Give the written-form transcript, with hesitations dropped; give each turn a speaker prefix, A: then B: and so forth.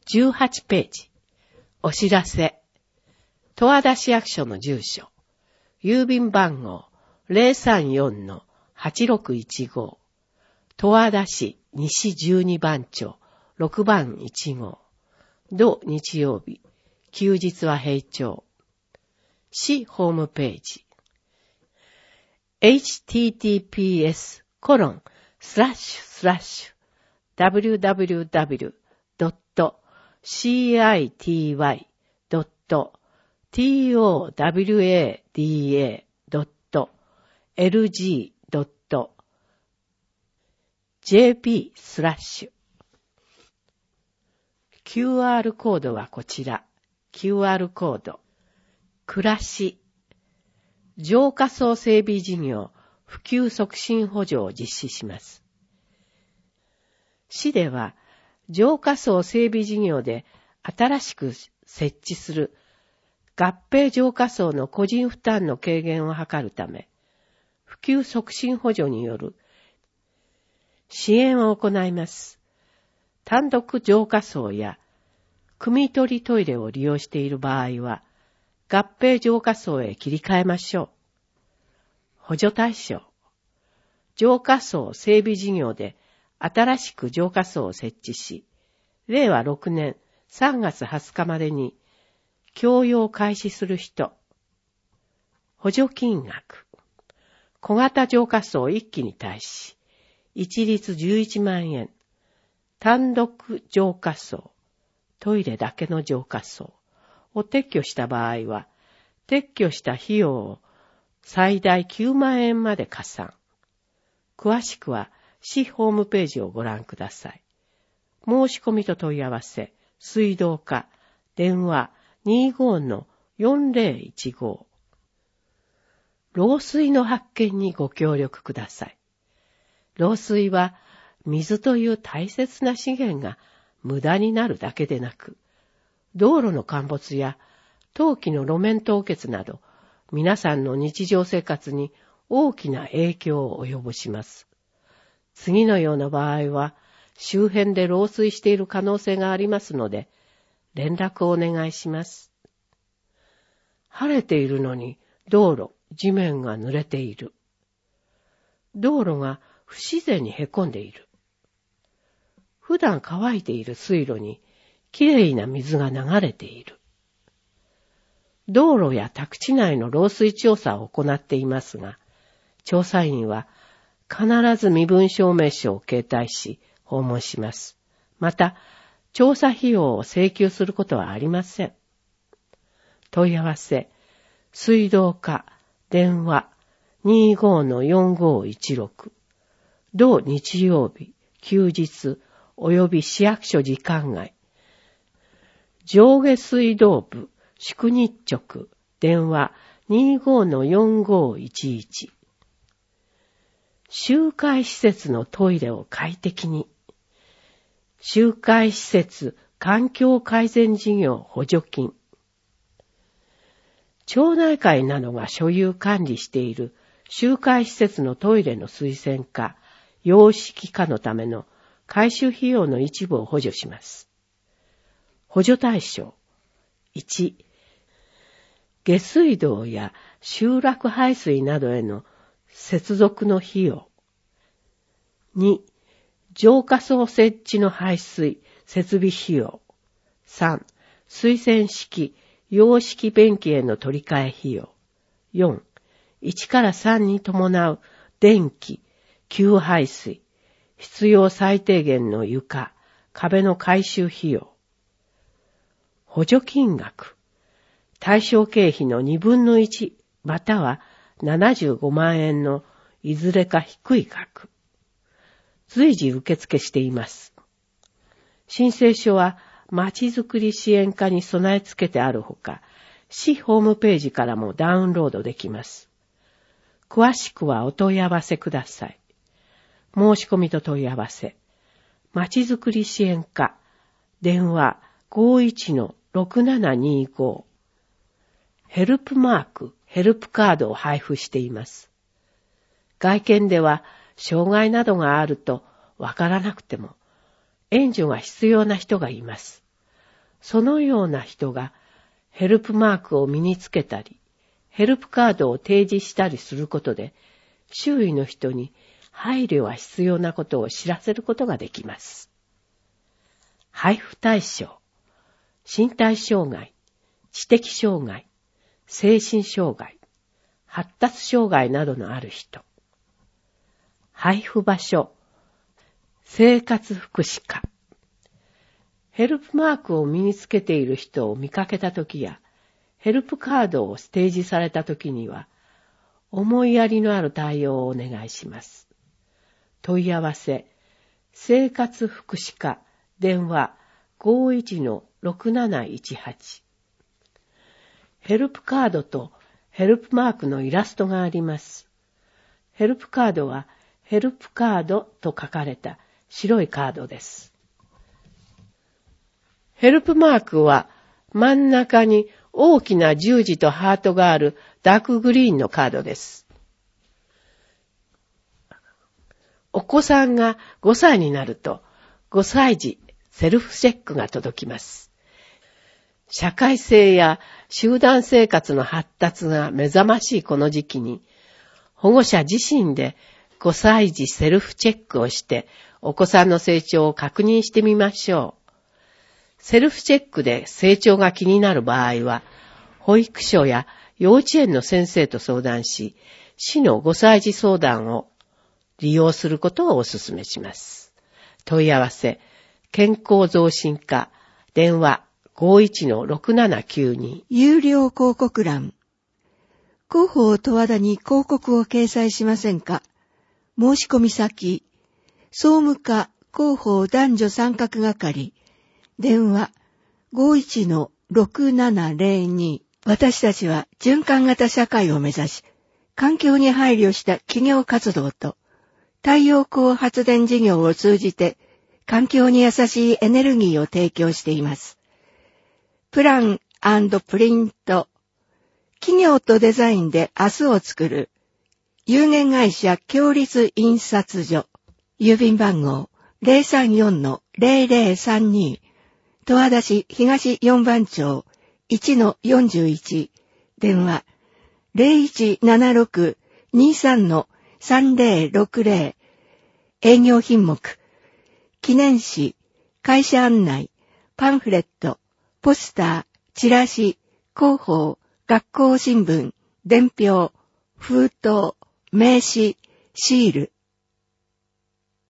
A: 18ページ。お知らせ。十和田市役所の住所。郵便番号 034-8615。十和田市西12番町6番1号。土日曜日。休日は平町。市ホームページ。www.city.towada.jp/ QR コードはこちら。QR コード。暮らし。浄化槽整備事業普及促進補助を実施します。市では、浄化槽整備事業で新しく設置する合併浄化槽の個人負担の軽減を図るため、普及促進補助による支援を行います。単独浄化槽や汲み取りトイレを利用している場合は、合併浄化槽へ切り替えましょう。補助対象。浄化槽整備事業で新しく浄化槽を設置し、令和6年3月20日までに供用を開始する人。補助金額。小型浄化槽1基に対し、一律11万円。単独浄化槽、トイレだけの浄化槽を撤去した場合は、撤去した費用を最大9万円まで加算。詳しくは市ホームページをご覧ください。申し込みと問い合わせ、水道課、電話 25-4015。漏水の発見にご協力ください。漏水は水という大切な資源が無駄になるだけでなく、道路の陥没や冬季の路面凍結など、皆さんの日常生活に大きな影響を及ぼします。次のような場合は、周辺で漏水している可能性がありますので、連絡をお願いします。晴れているのに道路、地面が濡れている。道路が不自然にへこんでいる。普段乾いている水路にきれいな水が流れている。道路や宅地内の漏水調査を行っていますが、調査員は必ず身分証明書を携帯し訪問します。また、調査費用を請求することはありません。問い合わせ、水道課、電話 25-4516。同日曜日、休日、及び市役所時間外。上下水道部、宿日直、電話 25-4511。集会施設のトイレを快適に。集会施設環境改善事業補助金。町内会などが所有管理している集会施設のトイレの水洗化、洋式化のための改修費用の一部を補助します。補助対象。1、下水道や集落排水などへの接続の費用。2、浄化槽設置の排水、設備費用。3、水洗式、洋式便器への取り替え費用。4、1から3に伴う電気、給排水、必要最低限の床、壁の改修費用。補助金額。対象経費の2分の1、または75万円のいずれか低い額。随時受付しています。申請書はまちづくり支援課に備え付けてあるほか、市ホームページからもダウンロードできます。詳しくはお問い合わせください。申し込みと問い合わせ。まちづくり支援課、電話 51-6725。ヘルプマーク、ヘルプカードを配布しています。外見では障害などがあるとわからなくても、援助が必要な人がいます。 そのような人がヘルプマークを身につけたり、ヘルプカードを提示したりすることで、周囲の人に配慮が必要なことを知らせることができます。配布対象、身体障害、知的障害、精神障害、発達障害などのある人。配布場所、生活福祉課。ヘルプマークを身につけている人を見かけたときや、ヘルプカードを提示されたときには、思いやりのある対応をお願いします。問い合わせ、生活福祉課、電話 51-6718。ヘルプカードとヘルプマークのイラストがあります。ヘルプカードはヘルプカードと書かれた白いカードです。ヘルプマークは真ん中に大きな十字とハートがあるダークグリーンのカードです。お子さんが5歳になると5歳児セルフチェックが届きます。社会性や集団生活の発達が目覚ましいこの時期に、保護者自身で5歳児セルフチェックをしてお子さんの成長を確認してみましょう。セルフチェックで成長が気になる場合は、保育所や幼稚園の先生と相談し、市の5歳児相談を利用することをお勧めします。問い合わせ、健康増進課、電話 51-6792。
B: 有料広告欄。広報十和田に広告を掲載しませんか？申し込み先、総務課広報男女参画係、電話 51-6702。私たちは循環型社会を目指し、環境に配慮した企業活動と、太陽光発電事業を通じて、環境に優しいエネルギーを提供しています。プラン&プリント。企業とデザインで明日を作る。有限会社共立印刷所。郵便番号 034-0032。十和田市東4番町 1-41。電話 0176-23-3060。営業品目。記念誌、会社案内、パンフレット、ポスター、チラシ、広報、学校新聞、伝票、封筒、名刺、シール、